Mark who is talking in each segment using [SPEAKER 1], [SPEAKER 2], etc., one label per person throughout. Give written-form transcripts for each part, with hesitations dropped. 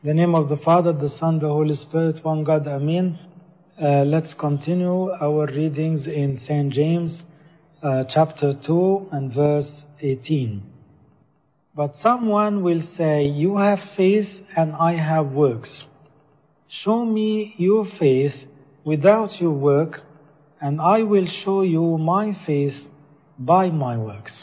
[SPEAKER 1] In the name of the Father, the Son, the Holy Spirit, one God, Amen. Let's continue our readings in St. James chapter 2 and verse 18. But someone will say, you have faith and I have works. Show me your faith without your work, and I will show you my faith by my works.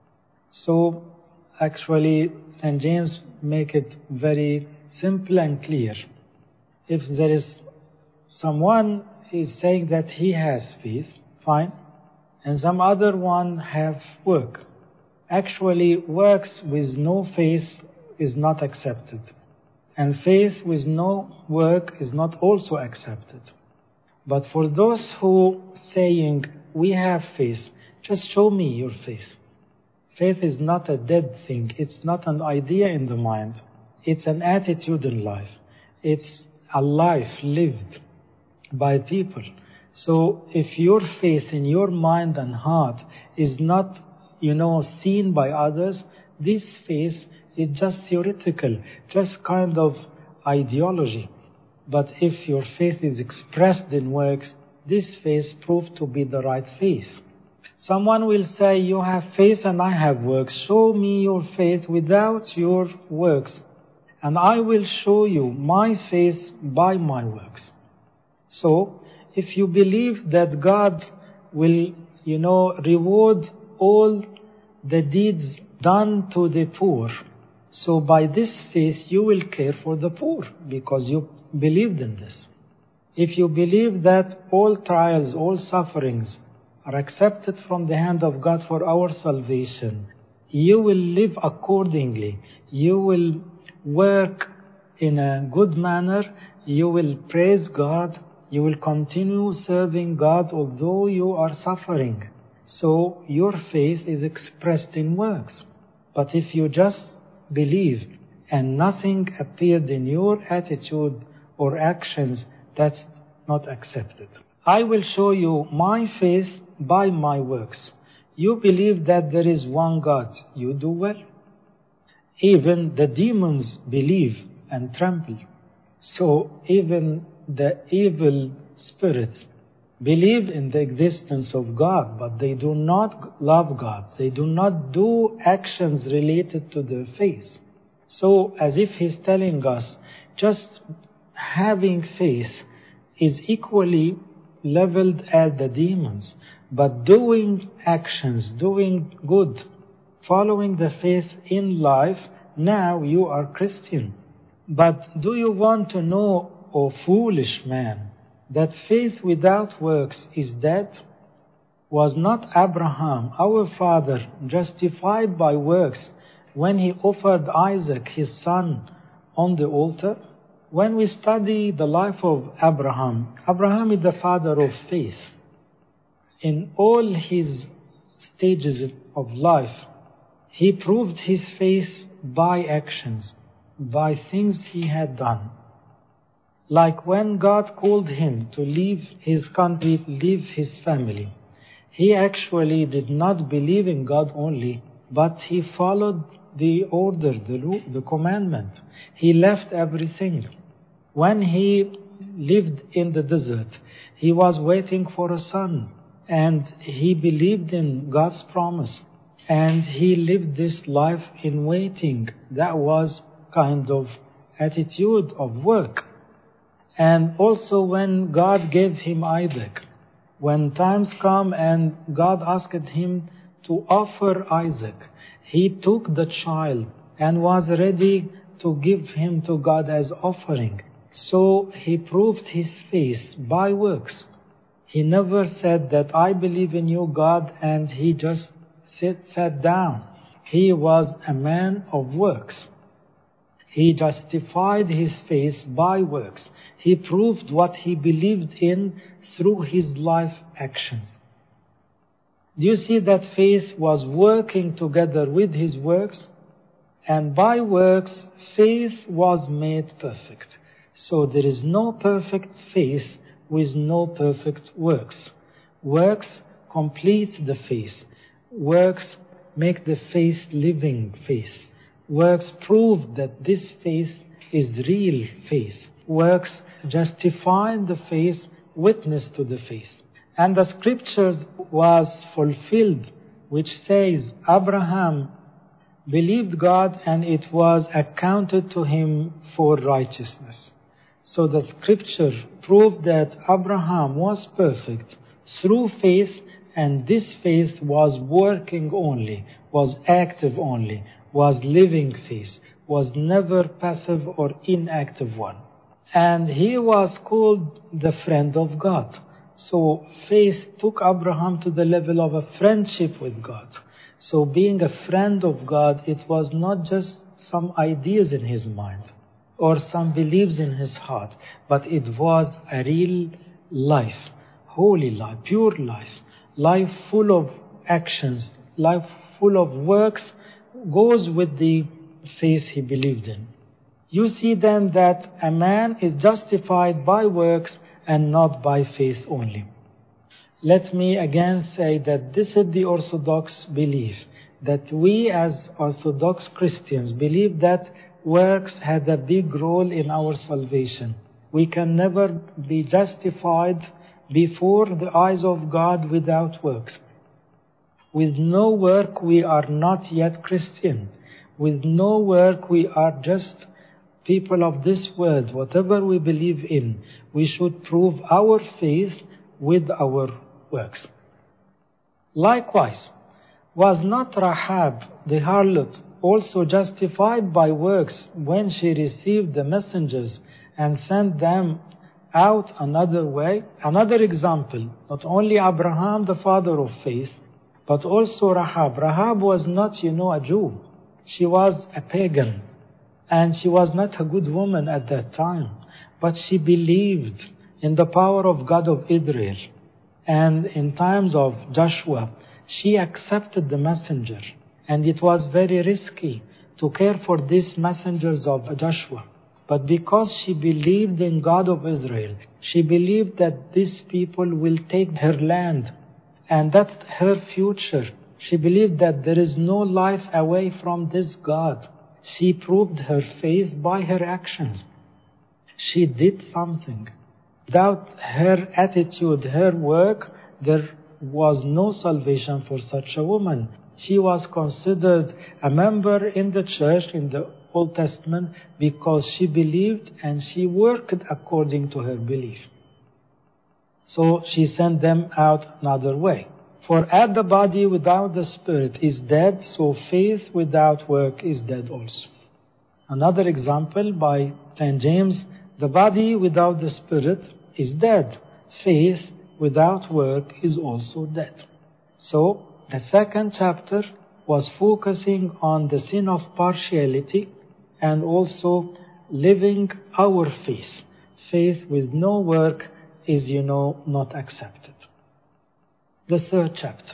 [SPEAKER 1] So actually St. James make it very simple and clear. If there is someone is saying that he has faith, fine, and some other one have work. Actually, works with no faith is not accepted, and faith with no work is not also accepted. But for those who saying, we have faith, just show me your faith. Faith is not a dead thing. It's not an idea in the mind. It's an attitude in life. It's a life lived by people. So if your faith in your mind and heart is not, seen by others, this faith is just theoretical, just kind of ideology. But if your faith is expressed in works, this faith proves to be the right faith. Someone will say, you have faith and I have works. Show me your faith without your works, and I will show you my faith by my works. So, if you believe that God will, reward all the deeds done to the poor, so by this faith you will care for the poor because you believed in this. If you believe that all trials, all sufferings are accepted from the hand of God for our salvation, you will live accordingly. You will work in a good manner. You will praise God. You will continue serving God although you are suffering. So your faith is expressed in works. But if you just believe and nothing appeared in your attitude or actions, that's not accepted. I will show you my faith by my works. You believe that there is one God. You do well. Even the demons believe and tremble. So even the evil spirits believe in the existence of God, but they do not love God. They do not do actions related to their faith. So as if he's telling us, just having faith is equally leveled at the demons. But doing actions, doing good, following the faith in life, now you are Christian. But do you want to know, O foolish man, that faith without works is dead? Was not Abraham, our father, justified by works when he offered Isaac, his son, on the altar? When we study the life of Abraham, Abraham is the father of faith. In all his stages of life, he proved his faith by actions, by things he had done. Like when God called him to leave his country, leave his family, he actually did not believe in God only, but he followed the order, the commandment. He left everything. When he lived in the desert, he was waiting for a son. And he believed in God's promise. And he lived this life in waiting. That was kind of attitude of work. And also when God gave him Isaac, when times come and God asked him to offer Isaac, he took the child and was ready to give him to God as offering. So he proved his faith by works. He never said that I believe in you, God, and he just sat down. He was a man of works. He justified his faith by works. He proved what he believed in through his life actions. Do you see that faith was working together with his works? And by works, faith was made perfect. So there is no perfect faith with no perfect works. Works complete the faith. Works make the faith living faith. Works prove that this faith is real faith. Works justify the faith, witness to the faith. And the scripture was fulfilled, which says, Abraham believed God and it was accounted to him for righteousness. So the scripture proved that Abraham was perfect through faith, and this faith was working only, was active only, was living faith, was never passive or inactive one. And he was called the friend of God. So faith took Abraham to the level of a friendship with God. So being a friend of God, it was not just some ideas in his mind or some beliefs in his heart, but it was a real life, holy life, pure life, life full of actions, life full of works, goes with the faith he believed in. You see then that a man is justified by works and not by faith only. Let me again say that this is the Orthodox belief, that we as Orthodox Christians believe that works had a big role in our salvation. We can never be justified before the eyes of God without works. With no work we are not yet Christian. With no work we are just people of this world. Whatever we believe in, we should prove our faith with our works. Likewise, was not Rahab the harlot also justified by works when she received the messengers and sent them out another way? Another example, not only Abraham, the father of faith, but also Rahab. Rahab was not, a Jew. She was a pagan. And she was not a good woman at that time. But she believed in the power of God of Israel. And in times of Joshua, she accepted the messenger. And it was very risky to care for these messengers of Joshua. But because she believed in God of Israel, she believed that these people will take her land and that's her future. She believed that there is no life away from this God. She proved her faith by her actions. She did something. Without her attitude, her work, there was no salvation for such a woman. She was considered a member in the church in the Old Testament because she believed and she worked according to her belief. So she sent them out another way. For as the body without the spirit is dead, so faith without work is dead also. Another example by St. James, the body without the spirit is dead. Faith without work is also dead. So the second chapter was focusing on the sin of partiality and also living our faith. Faith with no work is, not accepted. The third chapter.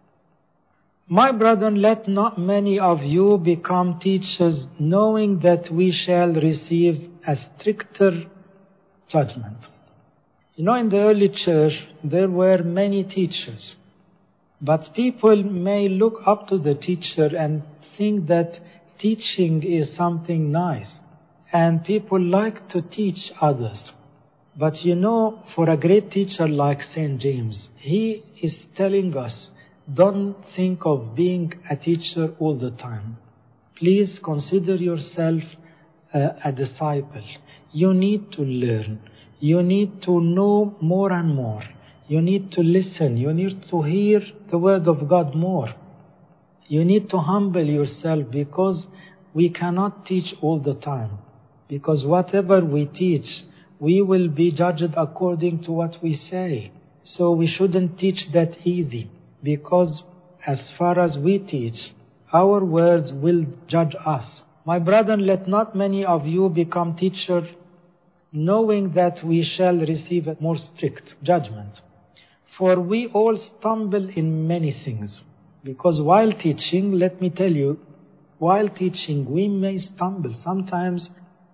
[SPEAKER 1] My brethren, let not many of you become teachers, knowing that we shall receive a stricter judgment. In the early church, there were many teachers. But people may look up to the teacher and think that teaching is something nice. And people like to teach others. But for a great teacher like St. James, he is telling us, don't think of being a teacher all the time. Please consider yourself a disciple. You need to learn. You need to know more and more. You need to listen. You need to hear the word of God more. You need to humble yourself because we cannot teach all the time. Because whatever we teach, we will be judged according to what we say. So we shouldn't teach that easy. Because as far as we teach, our words will judge us. My brethren, let not many of you become teachers, knowing that we shall receive a more strict judgment. For we all stumble in many things. Because while teaching, let me tell you, while teaching we may stumble. Sometimes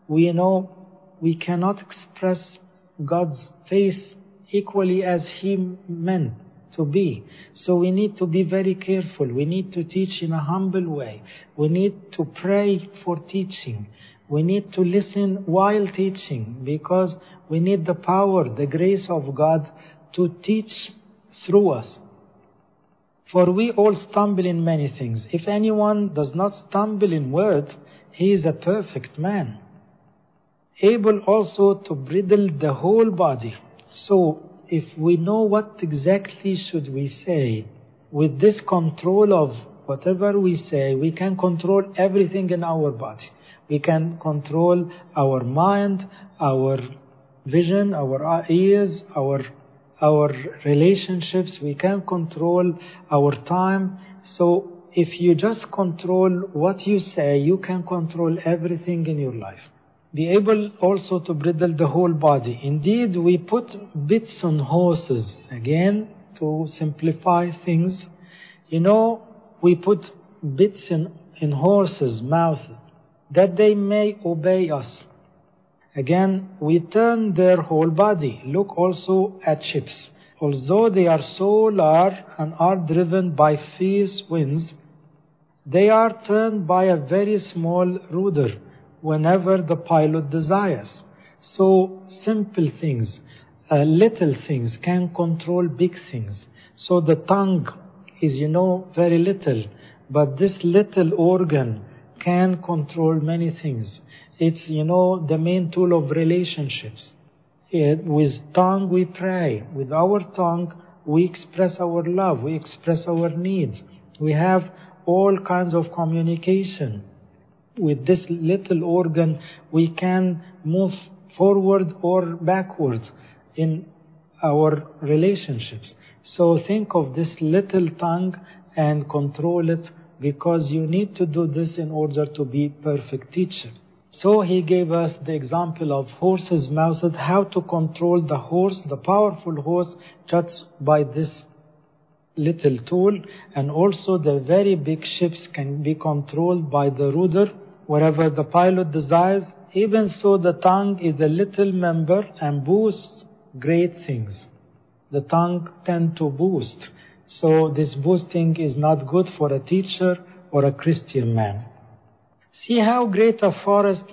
[SPEAKER 1] we cannot express God's faith equally as He meant to be. So we need to be very careful. We need to teach in a humble way. We need to pray for teaching. We need to listen while teaching, because we need the power, the grace of God to teach through us. For we all stumble in many things. If anyone does not stumble in words, he is a perfect man, able also to bridle the whole body. So, if we know what exactly should we say, with this control of whatever we say, we can control everything in our body. We can control our mind, our vision, our ears, our relationships. We can control our time. So if you just control what you say, you can control everything in your life. Be able also to bridle the whole body. Indeed, we put bits on horses. Again, to simplify things. We put bits in horses' mouths, that they may obey us. Again, we turn their whole body. Look also at ships. Although they are so large and are driven by fierce winds, they are turned by a very small rudder whenever the pilot desires. So simple things, little things can control big things. So the tongue is, very little, but this little organ can control many things. It's, the main tool of relationships. With tongue we pray. With our tongue we express our love. We express our needs. We have all kinds of communication. With this little organ we can move forward or backward in our relationships. So think of this little tongue and control it, because you need to do this in order to be perfect teacher. So he gave us the example of horse's mouth, how to control the horse, the powerful horse, just by this little tool. And also the very big ships can be controlled by the rudder, wherever the pilot desires. Even so, the tongue is a little member and boasts great things. The tongue tends to boast. So this boasting is not good for a teacher or a Christian man. See how great a forest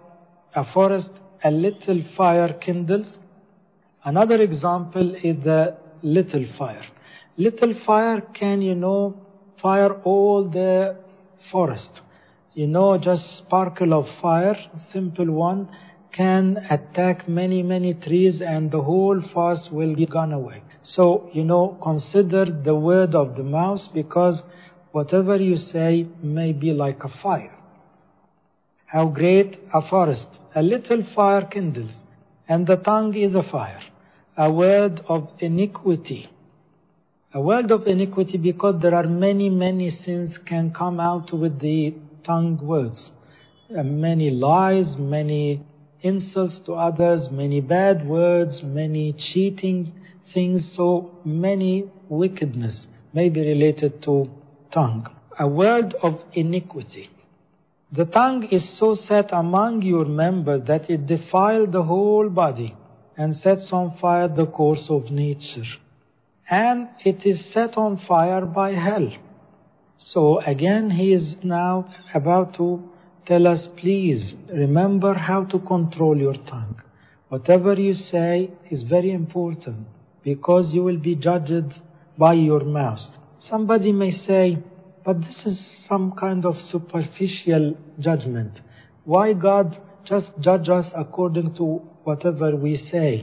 [SPEAKER 1] a little fire kindles. Another example is the little fire. Little fire can, fire all the forest. Just sparkle of fire, simple one, can attack many, many trees and the whole forest will be gone away. So, consider the word of the mouth, because whatever you say may be like a fire. How great a forest, a little fire kindles, and the tongue is a fire, a word of iniquity. A word of iniquity, because there are many, many sins can come out with the tongue words. Many lies, many insults to others, many bad words, many cheating things, so many wickedness may be related to tongue. A word of iniquity. The tongue is so set among your members that it defiles the whole body and sets on fire the course of nature. And it is set on fire by hell. So again, he is now about to tell us, please remember how to control your tongue. Whatever you say is very important, because you will be judged by your mouth. Somebody may say, but this is some kind of superficial judgment. Why God just judge us according to whatever we say?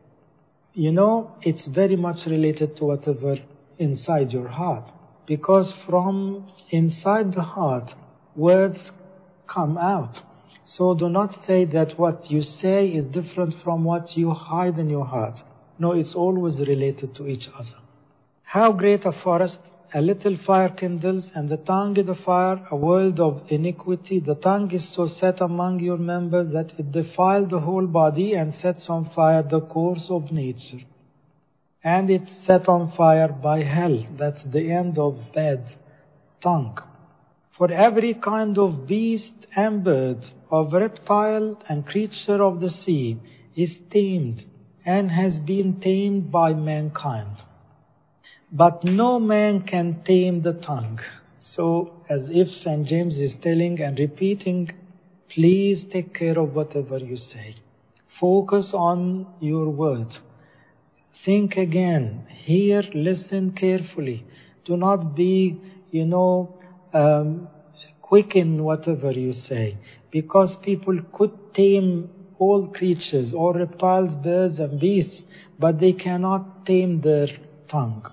[SPEAKER 1] It's very much related to whatever inside your heart. Because from inside the heart, words come out. So do not say that what you say is different from what you hide in your heart. No, it's always related to each other. How great a forest, a little fire kindles, and the tongue is a fire, a world of iniquity. The tongue is so set among your members that it defiles the whole body and sets on fire the course of nature. And it's set on fire by hell. That's the end of bad tongue. For every kind of beast and bird, of reptile and creature of the sea is tamed and has been tamed by mankind. But no man can tame the tongue. So, as if St. James is telling and repeating Please take care of whatever you say. Focus on your word. Think again. Hear, listen carefully. Do not be, quick in whatever you say. Because people could tame all creatures, all reptiles, birds and beasts, but they cannot tame their tongue.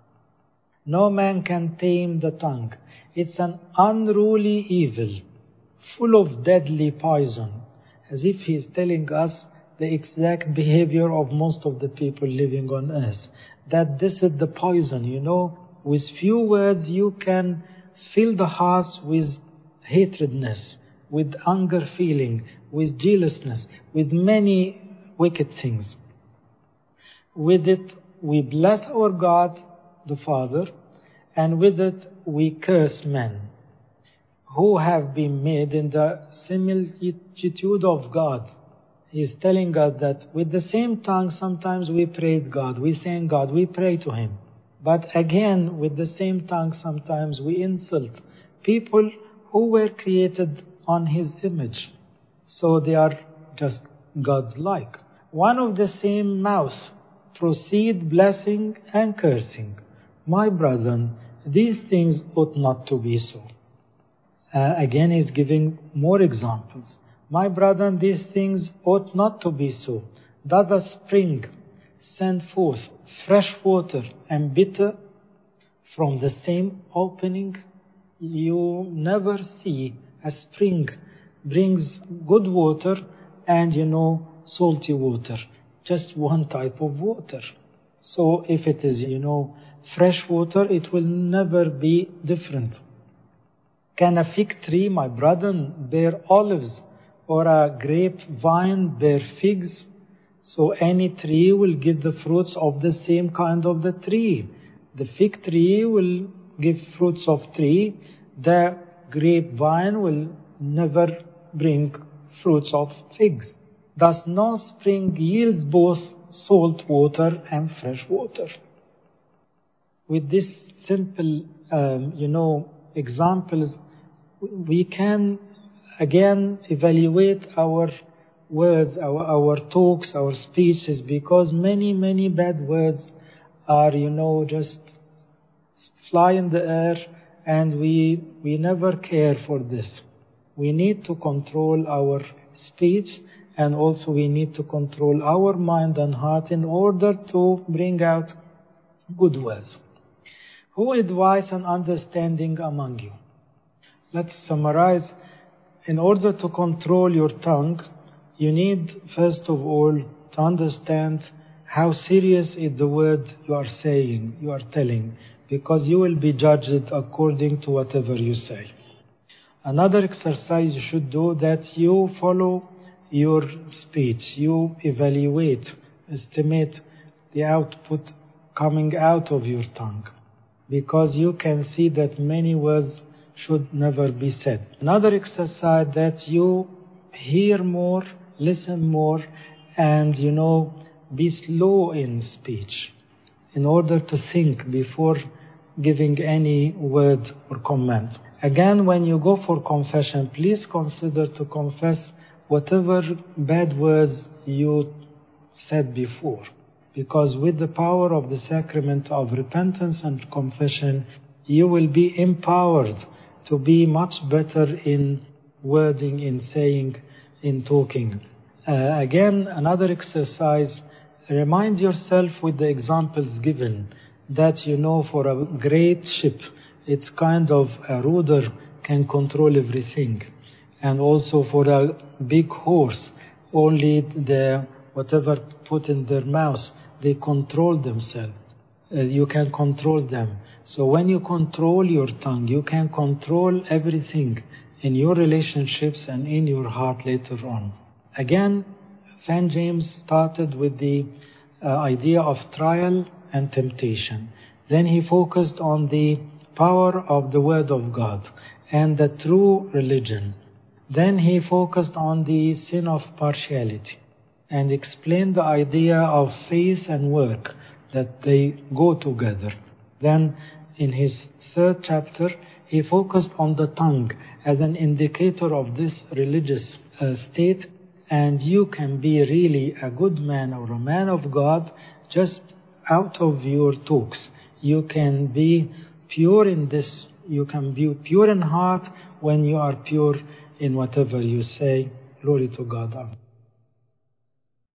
[SPEAKER 1] No man can tame the tongue. It's an unruly evil, full of deadly poison, as if he is telling us the exact behavior of most of the people living on earth. That this is the poison, With few words you can fill the hearts with hatredness, with anger feeling, with jealousness, with many wicked things. With it we bless our God, the Father, and with it we curse men, who have been made in the similitude of God. He is telling us that with the same tongue sometimes we praise God, we thank God, we pray to Him. But again, with the same tongue sometimes we insult people who were created on His image. So they are just God's like. One of the same mouth proceed blessing and cursing. My brethren, these things ought not to be so. Again, he's giving more examples. My brethren, these things ought not to be so. Does a spring send forth fresh water and bitter from the same opening? You never see a spring brings good water and, salty water. Just one type of water. So if it is, fresh water, it will never be different. Can a fig tree, my brethren, bear olives, or a grapevine bear figs? So any tree will give the fruits of the same kind of the tree. The fig tree will give fruits of tree. The grapevine will never bring fruits of figs. Thus no spring yields both salt water and fresh water. With this simple, examples, we can again evaluate our words, our talks, our speeches, because many bad words are, just fly in the air, and we never care for this. We need to control our speech, and also we need to control our mind and heart in order to bring out good words. Who is wise and understanding among you? Let's summarize. In order to control your tongue, you need, first of all, to understand how serious is the word you are saying, you are telling, because you will be judged according to whatever you say. Another exercise you should do, that you follow your speech, you evaluate, estimate the output coming out of your tongue, because you can see that many words should never be said. Another exercise, that you hear more, listen more, and be slow in speech in order to think before giving any word or comment. Again, when you go for confession, please consider to confess whatever bad words you said before, because with the power of the sacrament of repentance and confession, you will be empowered to be much better in wording, in saying, in talking. Again, another exercise, remind yourself with the examples given that for a great ship, it's kind of a rudder can control everything. And also for a big horse, only whatever put in their mouth, they control themselves. You can control them. So when you control your tongue, you can control everything in your relationships and in your heart later on. Again, St. James started with the idea of trial and temptation. Then he focused on the power of the Word of God and the true religion. Then he focused on the sin of partiality and explained the idea of faith and work, that they go together. Then in his third chapter, he focused on the tongue as an indicator of this religious state. And you can be really a good man or a man of God just out of your talks. You can be pure in this. You can be pure in heart when you are pure in whatever you say. Glory to God. Amen.